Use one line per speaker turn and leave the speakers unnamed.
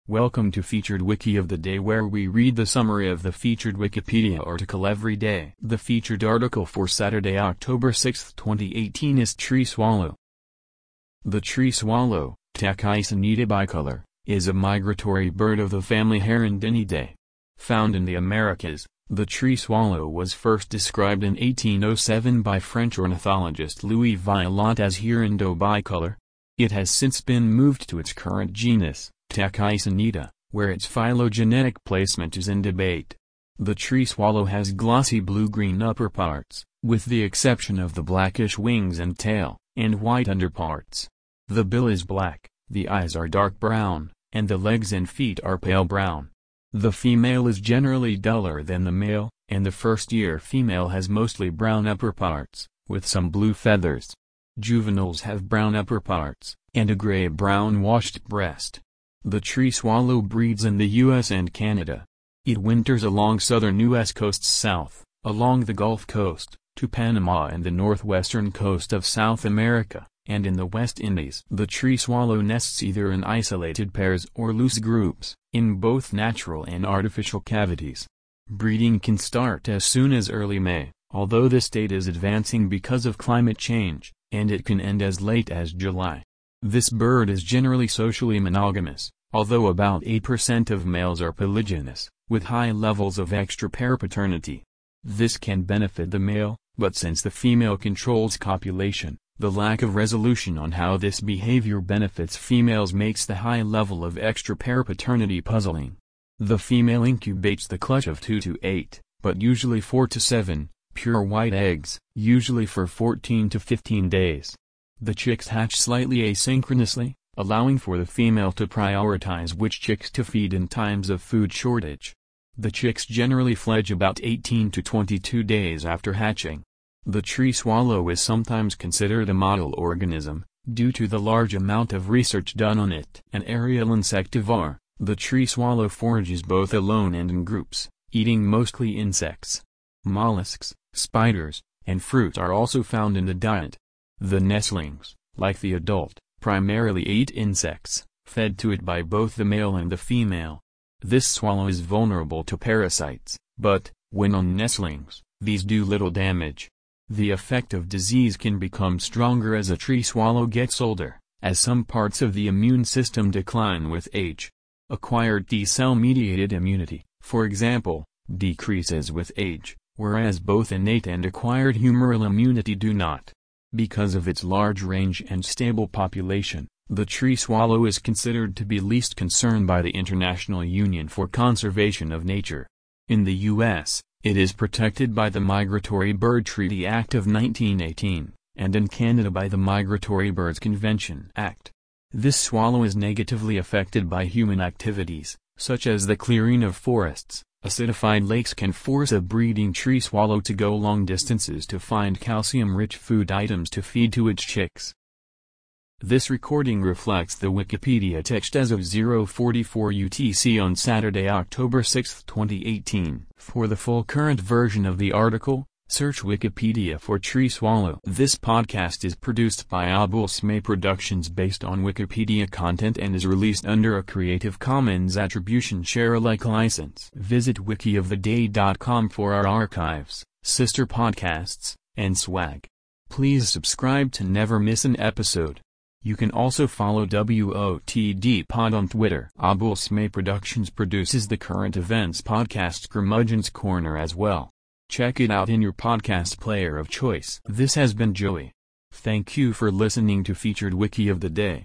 Welcome to Featured Wiki of the Day, where we read the summary of the featured Wikipedia article every day. The featured article for Saturday, October 6, 2018 is Tree Swallow. The tree swallow, Tachycinidae bicolor, is a migratory bird of the family Hirundinidae. Found in the Americas, the tree swallow was first described in 1807 by French ornithologist Louis Viollot as hirundo bicolor. It has since been moved to its current genus, Tachycinidae, where its phylogenetic placement is in debate. The tree swallow has glossy blue-green upperparts, with the exception of the blackish wings and tail, and white underparts. The bill is black, the eyes are dark brown, and the legs and feet are pale brown. The female is generally duller than the male, and the first-year female has mostly brown upperparts, with some blue feathers. Juveniles have brown upperparts, and a gray-brown washed breast. The tree swallow breeds in the U.S. and Canada. It winters along southern U.S. coasts south, along the Gulf Coast, to Panama and the northwestern coast of South America, and in the West Indies. The tree swallow nests either in isolated pairs or loose groups, in both natural and artificial cavities. Breeding can start as soon as early May, although this date is advancing because of climate change, and it can end as late as July. This bird is generally socially monogamous, although about 8% of males are polygynous, with high levels of extra-pair paternity. This can benefit the male, but since the female controls copulation, the lack of resolution on how this behavior benefits females makes the high level of extra-pair paternity puzzling. The female incubates the clutch of 2 to 8, but usually 4 to 7, pure white eggs, usually for 14 to 15 days. The chicks hatch slightly asynchronously, allowing for the female to prioritize which chicks to feed in times of food shortage. The chicks generally fledge about 18 to 22 days after hatching. The tree swallow is sometimes considered a model organism, due to the large amount of research done on it. An aerial insectivore, the tree swallow forages both alone and in groups, eating mostly insects. Mollusks, spiders, and fruit are also found in the diet. The nestlings, like the adult, primarily eat insects, fed to it by both the male and the female. This swallow is vulnerable to parasites, but, when on nestlings, these do little damage. The effect of disease can become stronger as a tree swallow gets older, as some parts of the immune system decline with age. Acquired T-cell mediated immunity, for example, decreases with age, whereas both innate and acquired humoral immunity do not. Because of its large range and stable population, the tree swallow is considered to be least concern by the International Union for Conservation of Nature. In the U.S., it is protected by the Migratory Bird Treaty Act of 1918, and in Canada by the Migratory Birds Convention Act. This swallow is negatively affected by human activities, such as the clearing of forests. Acidified lakes can force a breeding tree swallow to go long distances to find calcium-rich food items to feed to its chicks. This recording reflects the Wikipedia text as of 0:44 UTC on Saturday, October 6, 2018. For the full current version of the article, search Wikipedia for tree swallow. This podcast is produced by Abul Smay Productions based on Wikipedia content and is released under a Creative Commons Attribution Share Alike license. Visit wikioftheday.com for our archives, sister podcasts, and swag. Please subscribe to never miss an episode. You can also follow WOTD Pod on Twitter. Abul Smay Productions produces the current events podcast Curmudgeon's Corner as well. Check it out in your podcast player of choice. This has been Joey. Thank you for listening to Featured Wiki of the Day.